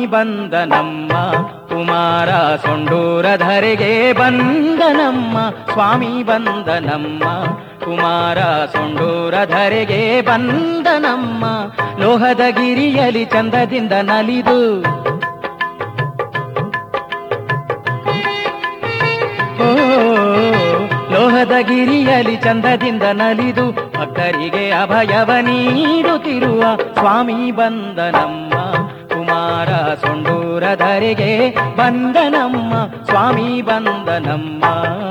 ಬಂದನಮ್ಮ ಕುಮಾರ ಸೊಂಡೂರಧರೆಗೆ ಬಂದನಮ್ಮ ಸ್ವಾಮಿ ಬಂದನಮ್ಮ ಕುಮಾರ ಸೊಂಡೂರಧರೆಗೆ ಬಂದನಮ್ಮ ಲೋಹದ ಗಿರಿಯಲಿ ಚಂದದಿಂದ ನಲಿದು ಲೋಹದ ಗಿರಿಯಲಿ ಚಂದದಿಂದ ನಲಿದು ಭಕ್ತರಿಗೆ ಅಭಯವ ನೀಡುತ್ತಿರುವ ಸ್ವಾಮಿ ಬಂದನಮ್ಮ ಕುಮಾರ ಸೊಂಡೂರಧರೆಗೆ ಬಂದನಮ್ಮ ಸ್ವಾಮಿ ಬಂದನಮ್ಮ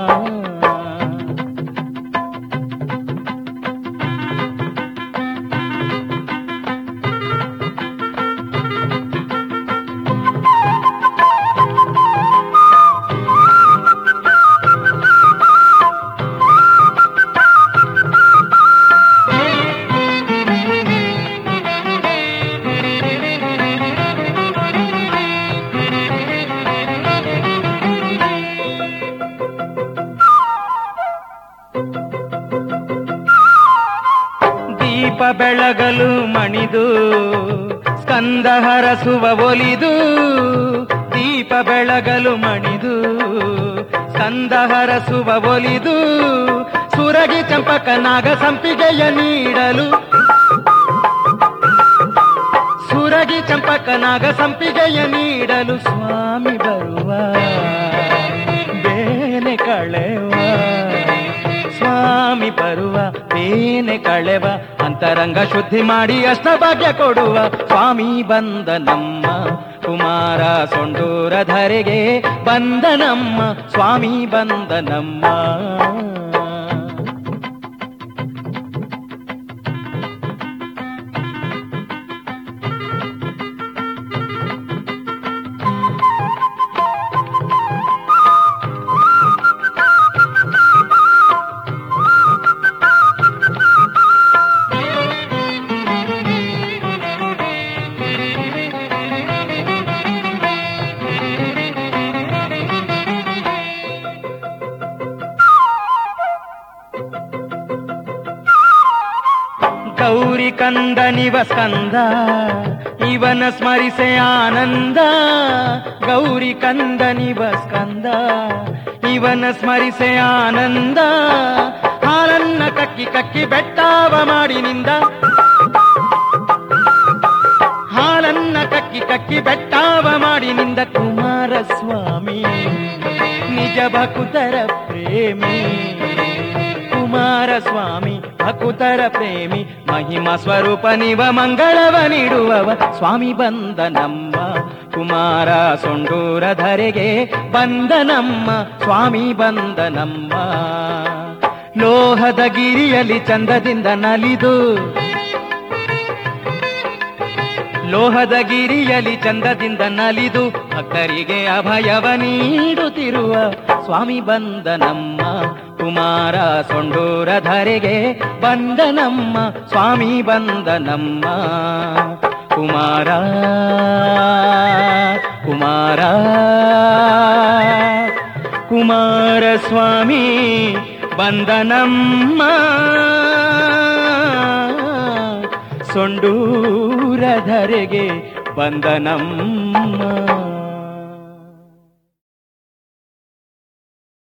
ಬೆಳಗಲು ಮಣಿದು ಸ್ಕಂದ ಹರಸುವ ಒಲಿದು ದೀಪ ಬೆಳಗಲು ಮಣಿದು ಸ್ಕಂದ ಹರಸುವ ಒಲಿದು ಸುರಗಿ ಚಂಪಕ ನಾಗ ಸಂಪಿಗೆಯ ನೀಡಲು ಸುರಗಿ ಚಂಪಕ ನಾಗ ಸಂಪಿಗೆಯ ನೀಡಲು ಸ್ವಾಮಿ ಬರುವ ಬೇನೆ ಕಳೆವ ಸ್ವಾಮಿ ಬರುವ ಬೇನೆ ಕಳೆವ ಅಂತರಂಗ ಶುದ್ಧಿ ಮಾಡಿ ಅಷ್ಟಭಾಗ್ಯ ಕೊಡುವ ಸ್ವಾಮಿ ಬಂದನಮ್ಮ ಕುಮಾರ ಸೊಂಡೂರಧರೆಗೆ ಬಂದನಮ್ಮ ಸ್ವಾಮಿ ಬಂದನಮ್ಮ ಗೌರಿ ಕಂದನಿವ ಸ್ಕಂದ ಇವನ ಸ್ಮರಿಸೆ ಆನಂದ ಗೌರಿ ಕಂದನಿವ ಸ್ಕಂದ ಇವನ ಸ್ಮರಿಸೆ ಆನಂದ ಹಾಲನ್ನ ಕಕ್ಕಿ ಕಕ್ಕಿ ಬೆಟ್ಟಾವ ಮಾಡಿನಿಂದ ಹಾಲನ್ನ ಕಕ್ಕಿ ಕಕ್ಕಿ ಬೆಟ್ಟಾವ ಮಾಡಿನಿಂದ ಕುಮಾರಸ್ವಾಮಿ ನಿಜ ಭಕುತರ ಪ್ರೇಮಿ ಕುಮಾರಸ್ವಾಮಿ ಭಕುತರ ಪ್ರೇಮಿ ಮಹಿಮಾ ಸ್ವರೂಪ ನಿವ ಮಂಗಳವ ನೀಡುವವ ಸ್ವಾಮಿ ಬಂದನಮ್ಮ ಕುಮಾರ ಸೊಂಡೂರಧರೆಗೆ ಬಂದನಮ್ಮ ಸ್ವಾಮಿ ಬಂದನಮ್ಮ ಲೋಹದ ಗಿರಿಯಲಿ ಚಂದದಿಂದ ನಲಿದು ಲೋಹದ ಗಿರಿಯಲಿ ಚಂದದಿಂದ ನಲಿದು ಭಕ್ತರಿಗೆ ಅಭಯವ ನೀಡುತ್ತಿರುವ ಸ್ವಾಮಿ ಬಂದನಮ್ಮ ಕುಮಾರ ಸೊಂಡೂರಧರೆಗೆ ಬಂದನಮ್ಮ ಸ್ವಾಮಿ ಬಂದನಮ್ಮ ಕುಮಾರ ಕುಮಾರ ಕುಮಾರ ಸ್ವಾಮಿ ಬಂದನಮ್ಮ ಸೊಂಡೂರಧರೆಗೆ ಬಂದನಮ್ಮ